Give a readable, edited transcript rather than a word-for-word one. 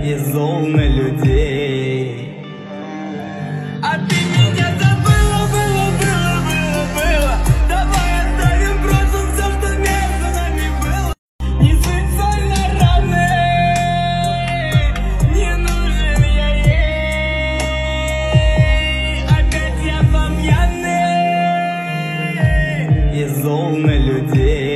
и зол на людей. А ты меня забыла, было. Давай оставим в прошлом все, что между нами было. Не суть сольно равны, не нужен я ей. Опять я по пьяный и зол на людей.